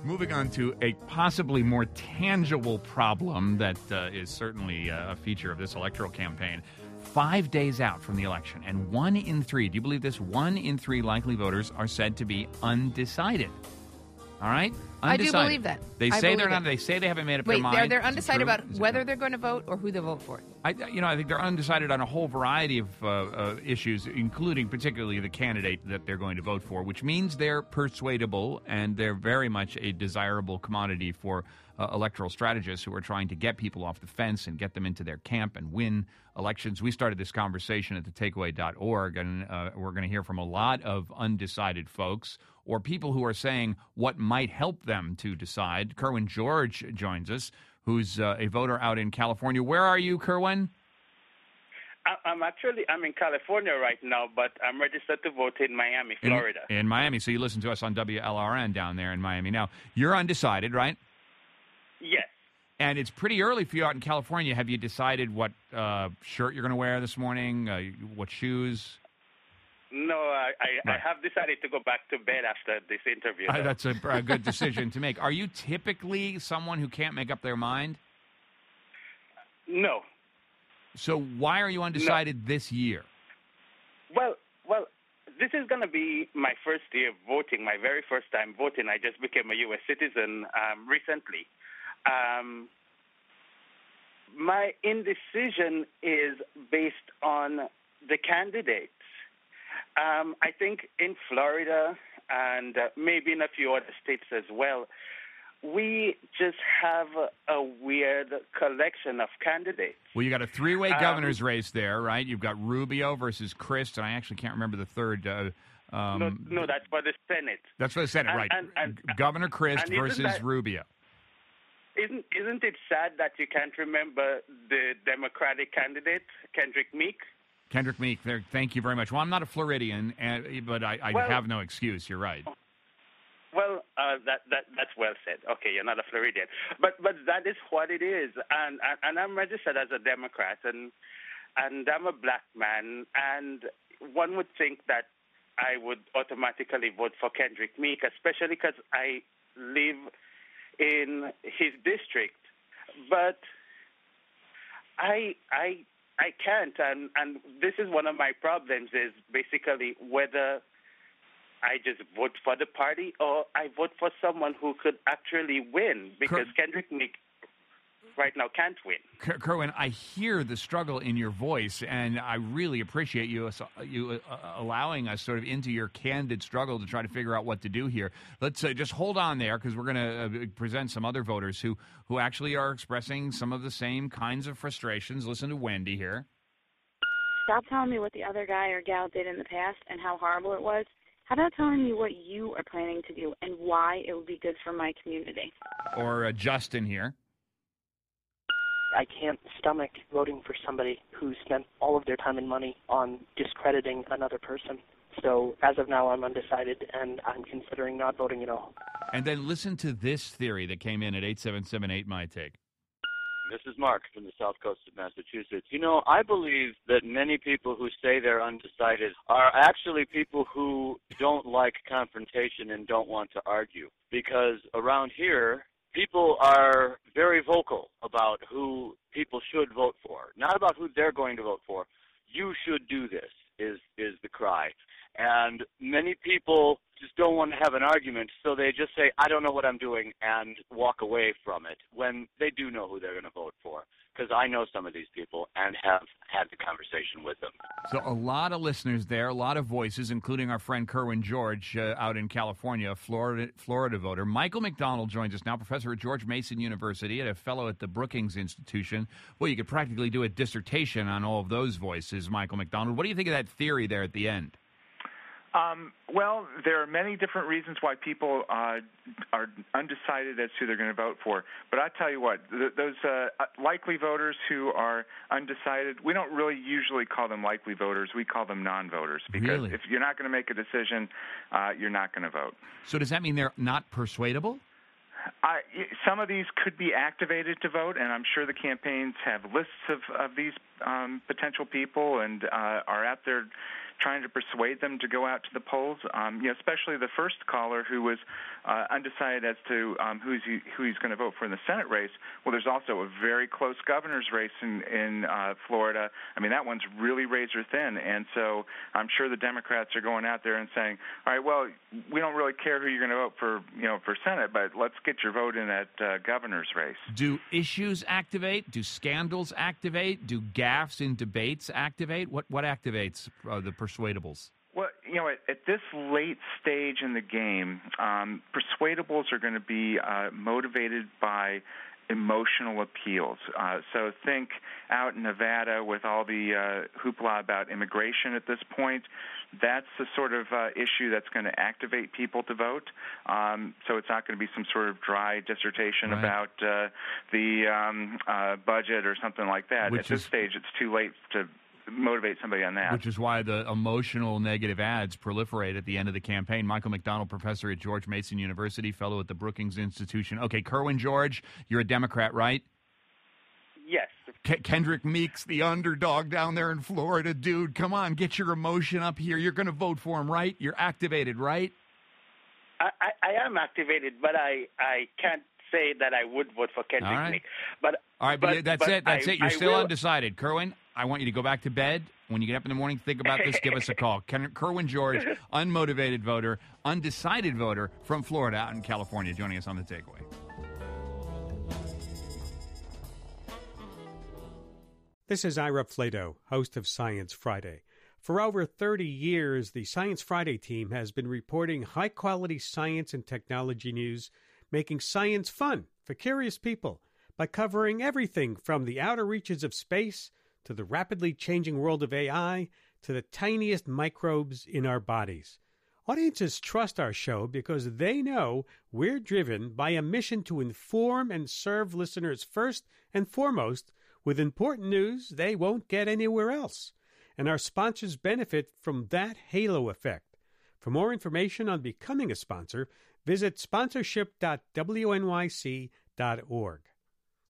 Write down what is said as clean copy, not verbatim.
Moving on to a possibly more tangible problem that is certainly a feature of this electoral campaign. 5 days out from the election, and 1 in 3, do you believe this? 1 in 3 likely voters are said to be undecided. All right? Undecided. I do believe that. They say they're not. They say they haven't made up their mind. Wait, they're undecided about whether they're going to vote or who they'll vote for. I think they're undecided on a whole variety of issues, including particularly the candidate that they're going to vote for, which means they're persuadable and they're very much a desirable commodity for electoral strategists who are trying to get people off the fence and get them into their camp and win elections. We started this conversation at thetakeaway.org, and we're going to hear from a lot of undecided folks or people who are saying what might help them to decide. Kerwin George joins us, who's a voter out in California. Where are you, Kerwin? I'm in California right now, but I'm registered to vote in Miami, Florida. In Miami, so you listen to us on WLRN down there in Miami. Now, you're undecided, right? Yes. And it's pretty early for you out in California. Have you decided what shirt you're going to wear this morning, what shoes? No, I have decided to go back to bed after this interview. That's a good decision to make. Are you typically someone who can't make up their mind? No. So why are you undecided this year? Well, this is going to be my first year voting, my very first time voting. I just became a U.S. citizen recently. My indecision is based on the candidates. I think in Florida and maybe in a few other states as well, we just have a weird collection of candidates. Well, you got a three-way governor's race there, right? You've got Rubio versus Crist, and I actually can't remember the third. No, that's for the Senate. That's for the Senate, right? And Governor Crist versus Rubio. Isn't it sad that you can't remember the Democratic candidate, Kendrick Meek? Kendrick Meek, there. Thank you very much. Well, I'm not a Floridian, but I have no excuse. You're right. Well, that's well said. Okay, you're not a Floridian, but that is what it is, and I'm registered as a Democrat, and I'm a black man, and one would think that I would automatically vote for Kendrick Meek, especially because I live in his district, but I can't, and this is one of my problems, is basically whether I just vote for the party or I vote for someone who could actually win, because Kendrick Meek right now can't win. Kerwin, I hear the struggle in your voice, and I really appreciate you allowing us sort of into your candid struggle to try to figure out what to do here. Let's just hold on there, because we're going to present some other voters who actually are expressing some of the same kinds of frustrations. Listen to Wendy here. Stop telling me what the other guy or gal did in the past and how horrible it was. How about telling me what you are planning to do and why it would be good for my community? Or Justin here. I can't stomach voting for somebody who spent all of their time and money on discrediting another person. So as of now, I'm undecided, and I'm considering not voting at all. And then listen to this theory that came in at 877-8-MY-TAKE. This is Mark from the south coast of Massachusetts. You know, I believe that many people who say they're undecided are actually people who don't like confrontation and don't want to argue. Because around here, people are very vocal about who people should vote for, not about who they're going to vote for. You should do this is the cry. And many people just don't want to have an argument, so they just say, I don't know what I'm doing, and walk away from it when they do know who they're going to vote for. Because I know some of these people and have had the conversation with them. So a lot of listeners there, a lot of voices, including our friend Kerwin George out in California, Florida voter. Michael McDonald joins us now, professor at George Mason University and a fellow at the Brookings Institution. Well, you could practically do a dissertation on all of those voices, Michael McDonald. What do you think of that theory there at the end? Well, there are many different reasons why people are undecided as to who they're going to vote for. But I tell you what, those likely voters who are undecided, we don't really usually call them likely voters. We call them non-voters, because if you're not going to make a decision, you're not going to vote. So does that mean they're not persuadable? Some of these could be activated to vote, and I'm sure the campaigns have lists of these potential people and are out there trying to persuade them to go out to the polls. Especially the first caller who was undecided as to who he's going to vote for in the Senate race. Well, there's also a very close governor's race in Florida. I mean, that one's really razor thin, and so I'm sure the Democrats are going out there and saying, all right, well, we don't really care who you're going to vote for, for Senate, but let's get your vote in that governor's race. Do issues activate? Do scandals activate? Do gaffes in debates activate? What activates the persuadables? Well, at this late stage in the game, persuadables are going to be motivated by emotional appeals. So think out in Nevada with all the hoopla about immigration at this point. That's the sort of issue that's going to activate people to vote. So it's not going to be some sort of dry dissertation about the budget or something like that. At this stage, it's too late to motivate somebody on that. Which is why the emotional negative ads proliferate at the end of the campaign. Michael McDonald, professor at George Mason University, fellow at the Brookings Institution. Okay, Kerwin George, you're a Democrat, right? Yes. Kendrick Meeks, the underdog down there in Florida. Dude, come on, get your emotion up here. You're going to vote for him, right? You're activated, right? I am activated, but I can't say that I would vote for Kendrick Meeks. All right, but that's it. You're still undecided. Kerwin, I want you to go back to bed. When you get up in the morning, think about this. Give us a call. Kerwin George, unmotivated voter, undecided voter from Florida out in California, joining us on The Takeaway. This is Ira Flato, host of Science Friday. For over 30 years, the Science Friday team has been reporting high-quality science and technology news, making science fun for curious people by covering everything from the outer reaches of space to the rapidly changing world of AI to the tiniest microbes in our bodies. Audiences trust our show because they know we're driven by a mission to inform and serve listeners first and foremost with important news they won't get anywhere else. And our sponsors benefit from that halo effect. For more information on becoming a sponsor, visit sponsorship.wnyc.org.